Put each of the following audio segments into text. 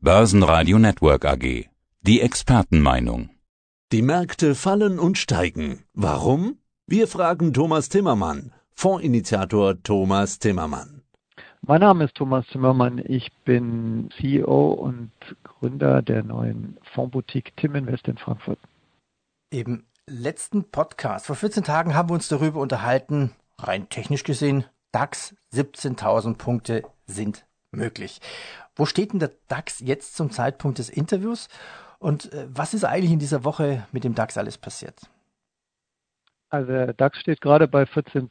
Börsenradio Network AG. Die Expertenmeinung. Die Märkte fallen und steigen. Warum? Wir fragen Thomas Timmermann, Fondsinitiator Thomas Timmermann. Mein Name ist Thomas Timmermann. Ich bin CEO und Gründer der neuen Fondsboutique Timinvest in Frankfurt. Im letzten Podcast vor 14 Tagen haben wir uns darüber unterhalten, rein technisch gesehen, DAX 17.000 Punkte sind möglich. Wo steht denn der DAX jetzt zum Zeitpunkt des Interviews und was ist eigentlich in dieser Woche mit dem DAX alles passiert? Also der DAX steht gerade bei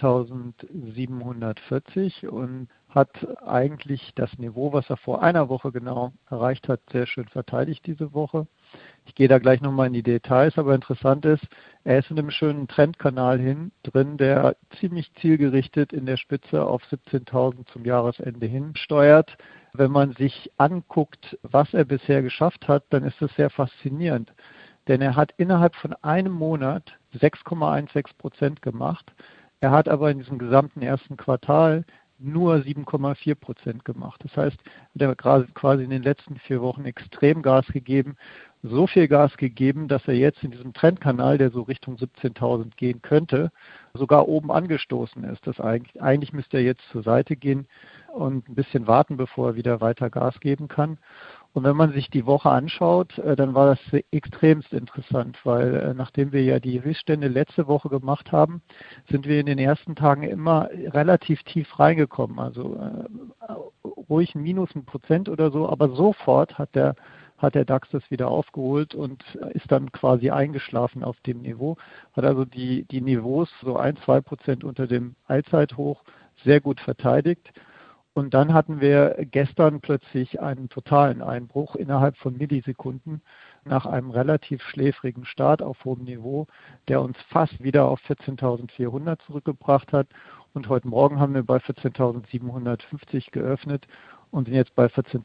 14.740 und hat eigentlich das Niveau, was er vor einer Woche genau erreicht hat, sehr schön verteidigt diese Woche. Ich gehe da gleich nochmal in die Details, aber interessant ist, er ist in einem schönen Trendkanal drin, der ziemlich zielgerichtet in der Spitze auf 17.000 zum Jahresende hin steuert. Wenn man sich anguckt, was er bisher geschafft hat, dann ist das sehr faszinierend. Denn er hat innerhalb von einem Monat 6,16% gemacht. Er hat aber in diesem gesamten ersten Quartal nur 7,4% gemacht. Das heißt, er hat quasi in den letzten 4 Wochen extrem Gas gegeben. So viel Gas gegeben, dass er jetzt in diesem Trendkanal, der so Richtung 17.000 gehen könnte, sogar oben angestoßen ist. Das eigentlich müsste er jetzt zur Seite gehen und ein bisschen warten, bevor er wieder weiter Gas geben kann. Und wenn man sich die Woche anschaut, dann war das extremst interessant, weil nachdem wir ja die Höchststände letzte Woche gemacht haben, sind wir in den ersten Tagen immer relativ tief reingekommen. Also ruhig -1% oder so, aber sofort hat der DAX das wieder aufgeholt und ist dann quasi eingeschlafen auf dem Niveau, hat also die Niveaus so 1-2% unter dem Allzeithoch sehr gut verteidigt. Und dann hatten wir gestern plötzlich einen totalen Einbruch innerhalb von Millisekunden nach einem relativ schläfrigen Start auf hohem Niveau, der uns fast wieder auf 14.400 zurückgebracht hat. Und heute Morgen haben wir bei 14.750 geöffnet und sind jetzt bei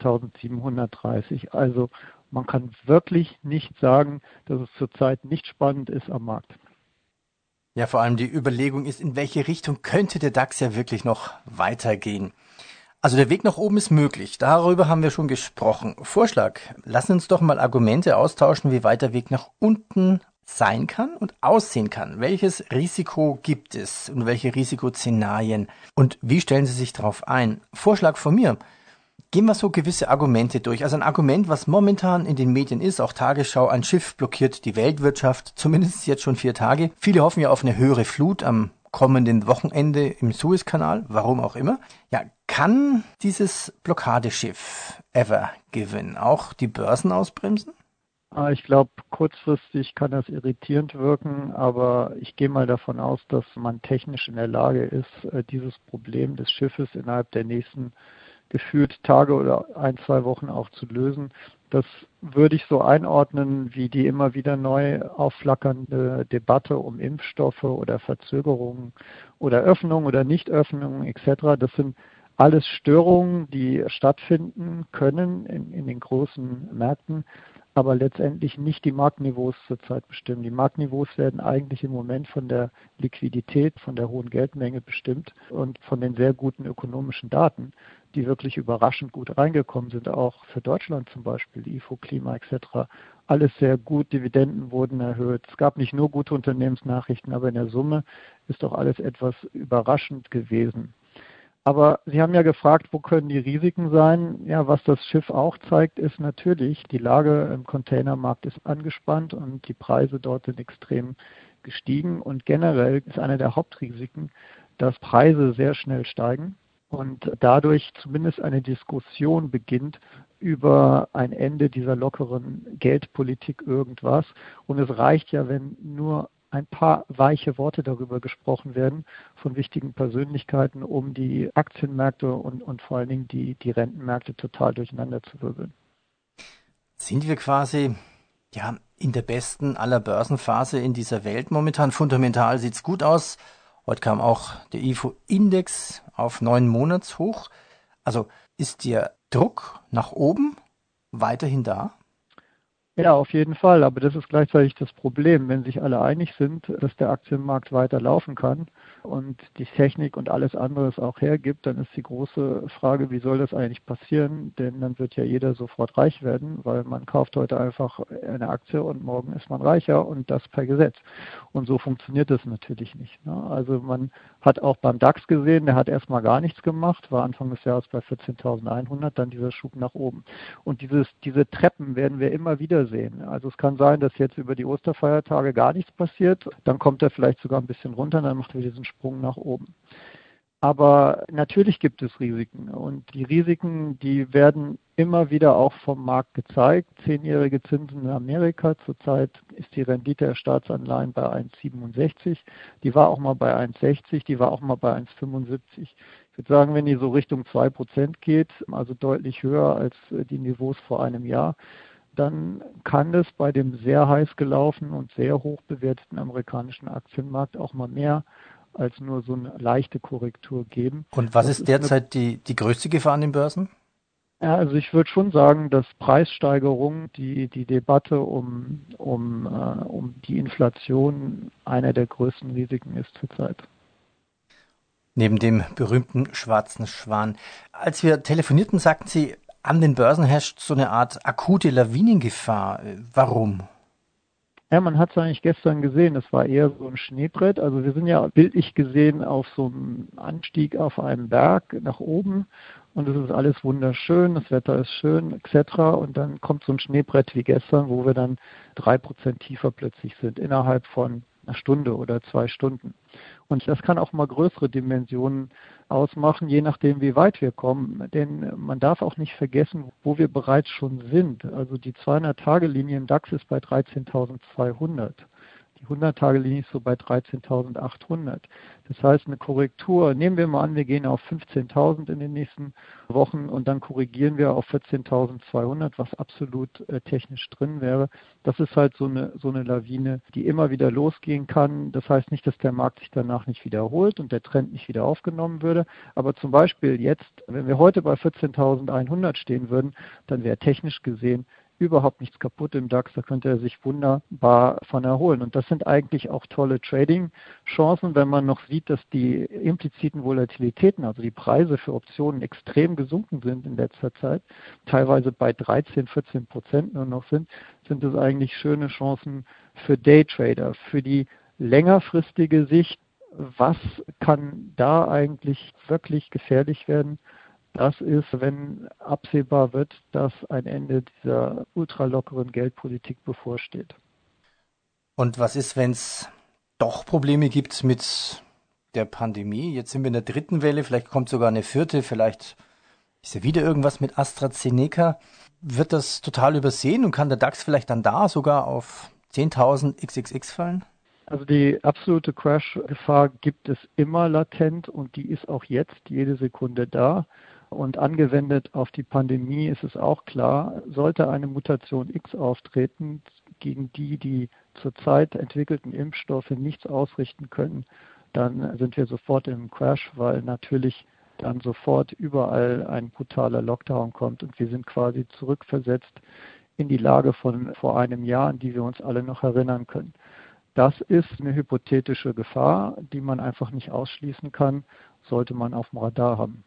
14.730. Also man kann wirklich nicht sagen, dass es zurzeit nicht spannend ist am Markt. Ja, vor allem die Überlegung ist, in welche Richtung könnte der DAX ja wirklich noch weitergehen. Also der Weg nach oben ist möglich, darüber haben wir schon gesprochen. Vorschlag, lassen uns doch mal Argumente austauschen, wie weit der Weg nach unten sein kann und aussehen kann. Welches Risiko gibt es und welche Risikoszenarien und wie stellen Sie sich darauf ein? Vorschlag von mir, gehen wir so gewisse Argumente durch. Also ein Argument, was momentan in den Medien ist, auch Tagesschau, ein Schiff blockiert die Weltwirtschaft, zumindest jetzt schon 4 Tage. Viele hoffen ja auf eine höhere Flut am kommenden Wochenende im Suezkanal, warum auch immer. Ja, kann dieses Blockadeschiff Ever Given auch die Börsen ausbremsen? Ich glaube, kurzfristig kann das irritierend wirken, aber ich gehe mal davon aus, dass man technisch in der Lage ist, dieses Problem des Schiffes innerhalb der nächsten gefühlt Tage oder 1-2 Wochen auch zu lösen. Das würde ich so einordnen wie die immer wieder neu aufflackernde Debatte um Impfstoffe oder Verzögerungen oder Öffnung oder Nichtöffnung etc. Das sind alles Störungen, die stattfinden können in den großen Märkten, aber letztendlich nicht die Marktniveaus zurzeit bestimmen. Die Marktniveaus werden eigentlich im Moment von der Liquidität, von der hohen Geldmenge bestimmt und von den sehr guten ökonomischen Daten, die wirklich überraschend gut reingekommen sind, auch für Deutschland zum Beispiel, die IFO Klima etc. Alles sehr gut, Dividenden wurden erhöht. Es gab nicht nur gute Unternehmensnachrichten, aber in der Summe ist doch alles etwas überraschend gewesen. Aber Sie haben ja gefragt, wo können die Risiken sein? Ja, was das Schiff auch zeigt, ist natürlich, die Lage im Containermarkt ist angespannt und die Preise dort sind extrem gestiegen. Und generell ist einer der Hauptrisiken, dass Preise sehr schnell steigen und dadurch zumindest eine Diskussion beginnt über ein Ende dieser lockeren Geldpolitik irgendwas. Und es reicht ja, wenn nur ein paar weiche Worte darüber gesprochen werden von wichtigen Persönlichkeiten, um die Aktienmärkte und vor allen Dingen die Rentenmärkte total durcheinander zu wirbeln. Sind wir quasi in der besten aller Börsenphase in dieser Welt momentan? Fundamental sieht's gut aus. Heute kam auch der IFO-Index auf 9 Monatshoch. Also ist der Druck nach oben weiterhin da? Ja, auf jeden Fall. Aber das ist gleichzeitig das Problem, wenn sich alle einig sind, dass der Aktienmarkt weiter laufen kann und die Technik und alles andere es auch hergibt, dann ist die große Frage, wie soll das eigentlich passieren? Denn dann wird ja jeder sofort reich werden, weil man kauft heute einfach eine Aktie und morgen ist man reicher und das per Gesetz. Und so funktioniert das natürlich nicht. Ne? Also man hat auch beim DAX gesehen, der hat erstmal gar nichts gemacht, war Anfang des Jahres bei 14.100, dann dieser Schub nach oben. Und diese Treppen werden wir immer wieder sehen. Also es kann sein, dass jetzt über die Osterfeiertage gar nichts passiert, dann kommt er vielleicht sogar ein bisschen runter, dann macht er diesen Sprung nach oben. Aber natürlich gibt es Risiken und die Risiken, die werden immer wieder auch vom Markt gezeigt. 10-jährige Zinsen in Amerika, zurzeit ist die Rendite der Staatsanleihen bei 1,67, die war auch mal bei 1,60, die war auch mal bei 1,75. Ich würde sagen, wenn die so Richtung 2% geht, also deutlich höher als die Niveaus vor einem Jahr, dann kann es bei dem sehr heiß gelaufenen und sehr hoch bewerteten amerikanischen Aktienmarkt auch mal mehr als nur so eine leichte Korrektur geben. Und was ist derzeit die größte Gefahr an den Börsen? Ja, also ich würde schon sagen, dass Preissteigerung, die Debatte um die Inflation einer der größten Risiken ist zurzeit. Neben dem berühmten schwarzen Schwan. Als wir telefonierten, sagten Sie, an den Börsen herrscht so eine Art akute Lawinengefahr. Warum? Ja, man hat es eigentlich gestern gesehen, es war eher so ein Schneebrett. Also wir sind ja bildlich gesehen auf so einem Anstieg auf einem Berg nach oben und es ist alles wunderschön, das Wetter ist schön etc. Und dann kommt so ein Schneebrett wie gestern, wo wir dann 3% tiefer plötzlich sind, innerhalb von einer Stunde oder 2 Stunden. Und das kann auch mal größere Dimensionen ausmachen, je nachdem, wie weit wir kommen. Denn man darf auch nicht vergessen, wo wir bereits schon sind. Also die 200-Tage-Linie im DAX ist bei 13.200. Die 100-Tage-Linie ist so bei 13.800. Das heißt, eine Korrektur, nehmen wir mal an, wir gehen auf 15.000 in den nächsten Wochen und dann korrigieren wir auf 14.200, was absolut technisch drin wäre. Das ist halt so eine Lawine, die immer wieder losgehen kann. Das heißt nicht, dass der Markt sich danach nicht wiederholt und der Trend nicht wieder aufgenommen würde. Aber zum Beispiel jetzt, wenn wir heute bei 14.100 stehen würden, dann wäre technisch gesehen überhaupt nichts kaputt im DAX, da könnte er sich wunderbar von erholen. Und das sind eigentlich auch tolle Trading-Chancen, wenn man noch sieht, dass die impliziten Volatilitäten, also die Preise für Optionen extrem gesunken sind in letzter Zeit, teilweise bei 13-14% nur noch sind es eigentlich schöne Chancen für Daytrader, für die längerfristige Sicht. Was kann da eigentlich wirklich gefährlich werden? Das ist, wenn absehbar wird, dass ein Ende dieser ultralockeren Geldpolitik bevorsteht. Und was ist, wenn es doch Probleme gibt mit der Pandemie? Jetzt sind wir in der 3. Welle, vielleicht kommt sogar eine 4., vielleicht ist ja wieder irgendwas mit AstraZeneca. Wird das total übersehen und kann der DAX vielleicht dann da sogar auf 10.000 XXX fallen? Also die absolute Crash-Gefahr gibt es immer latent und die ist auch jetzt jede Sekunde da. Und angewendet auf die Pandemie ist es auch klar, sollte eine Mutation X auftreten, gegen die zurzeit entwickelten Impfstoffe nichts ausrichten können, dann sind wir sofort im Crash, weil natürlich dann sofort überall ein brutaler Lockdown kommt und wir sind quasi zurückversetzt in die Lage von vor einem Jahr, an die wir uns alle noch erinnern können. Das ist eine hypothetische Gefahr, die man einfach nicht ausschließen kann, sollte man auf dem Radar haben.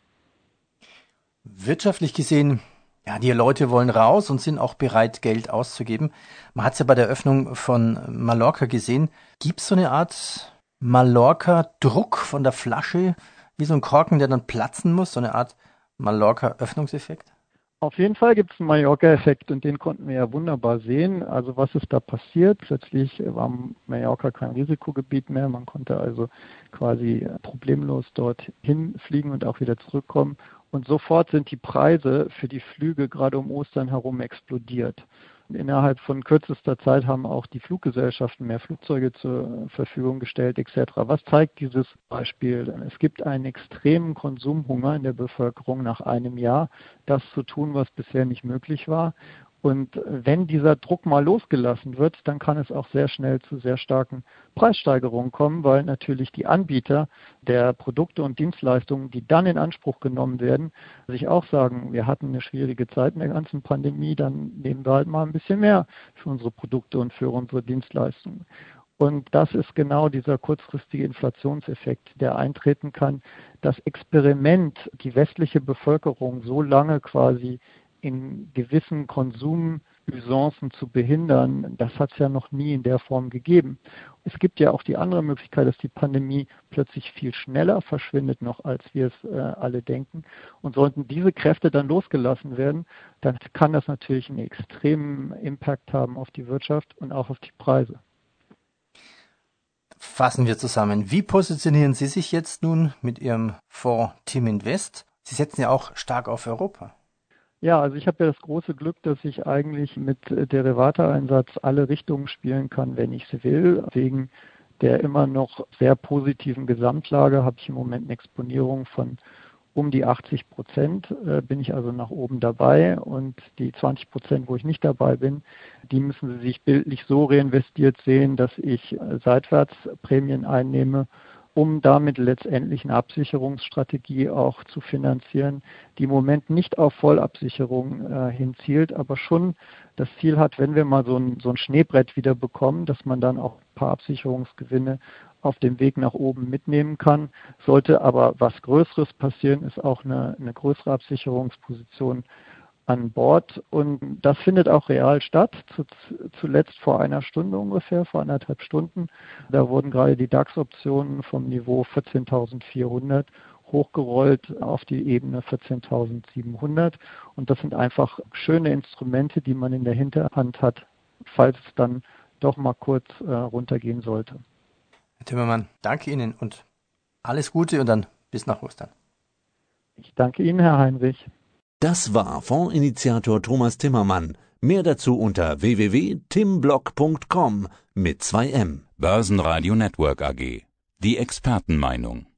Wirtschaftlich gesehen, ja, die Leute wollen raus und sind auch bereit, Geld auszugeben. Man hat es ja bei der Öffnung von Mallorca gesehen. Gibt es so eine Art Mallorca-Druck von der Flasche, wie so ein Korken, der dann platzen muss, so eine Art Mallorca-Öffnungseffekt? Auf jeden Fall gibt es einen Mallorca-Effekt und den konnten wir ja wunderbar sehen. Also was ist da passiert? Plötzlich war Mallorca kein Risikogebiet mehr. Man konnte also quasi problemlos dort hinfliegen und auch wieder zurückkommen. Und sofort sind die Preise für die Flüge gerade um Ostern herum explodiert. Innerhalb von kürzester Zeit haben auch die Fluggesellschaften mehr Flugzeuge zur Verfügung gestellt etc. Was zeigt dieses Beispiel? Es gibt einen extremen Konsumhunger in der Bevölkerung nach einem Jahr, das zu tun, was bisher nicht möglich war. Und wenn dieser Druck mal losgelassen wird, dann kann es auch sehr schnell zu sehr starken Preissteigerungen kommen, weil natürlich die Anbieter der Produkte und Dienstleistungen, die dann in Anspruch genommen werden, sich auch sagen, wir hatten eine schwierige Zeit in der ganzen Pandemie, dann nehmen wir halt mal ein bisschen mehr für unsere Produkte und für unsere Dienstleistungen. Und das ist genau dieser kurzfristige Inflationseffekt, der eintreten kann. Das Experiment, die westliche Bevölkerung so lange quasi in gewissen Konsumusancen zu behindern, das hat es ja noch nie in der Form gegeben. Es gibt ja auch die andere Möglichkeit, dass die Pandemie plötzlich viel schneller verschwindet noch, als wir es alle denken. Und sollten diese Kräfte dann losgelassen werden, dann kann das natürlich einen extremen Impact haben auf die Wirtschaft und auch auf die Preise. Fassen wir zusammen. Wie positionieren Sie sich jetzt nun mit Ihrem Fonds Teaminvest? Sie setzen ja auch stark auf Europa. Ja, also ich habe ja das große Glück, dass ich eigentlich mit Derivateeinsatz alle Richtungen spielen kann, wenn ich es will. Wegen der immer noch sehr positiven Gesamtlage habe ich im Moment eine Exponierung von um die 80%, bin ich also nach oben dabei, und die 20%, wo ich nicht dabei bin, die müssen Sie sich bildlich so reinvestiert sehen, dass ich seitwärts Prämien einnehme, um damit letztendlich eine Absicherungsstrategie auch zu finanzieren, die im Moment nicht auf Vollabsicherung hinzielt, aber schon das Ziel hat, wenn wir mal so ein Schneebrett wieder bekommen, dass man dann auch ein paar Absicherungsgewinne auf dem Weg nach oben mitnehmen kann. Sollte aber was Größeres passieren, ist auch eine größere Absicherungsposition an Bord, und das findet auch real statt, zuletzt vor einer Stunde ungefähr, vor 1,5 Stunden. Da wurden gerade die DAX-Optionen vom Niveau 14.400 hochgerollt auf die Ebene 14.700, und das sind einfach schöne Instrumente, die man in der Hinterhand hat, falls es dann doch mal kurz runtergehen sollte. Herr Timmermann, danke Ihnen und alles Gute und dann bis nach Ostern. Ich danke Ihnen, Herr Heinrich. Das war Fondsinitiator Thomas Timmermann. Mehr dazu unter www.timblock.com mit 2M. Börsenradio Network AG. Die Expertenmeinung.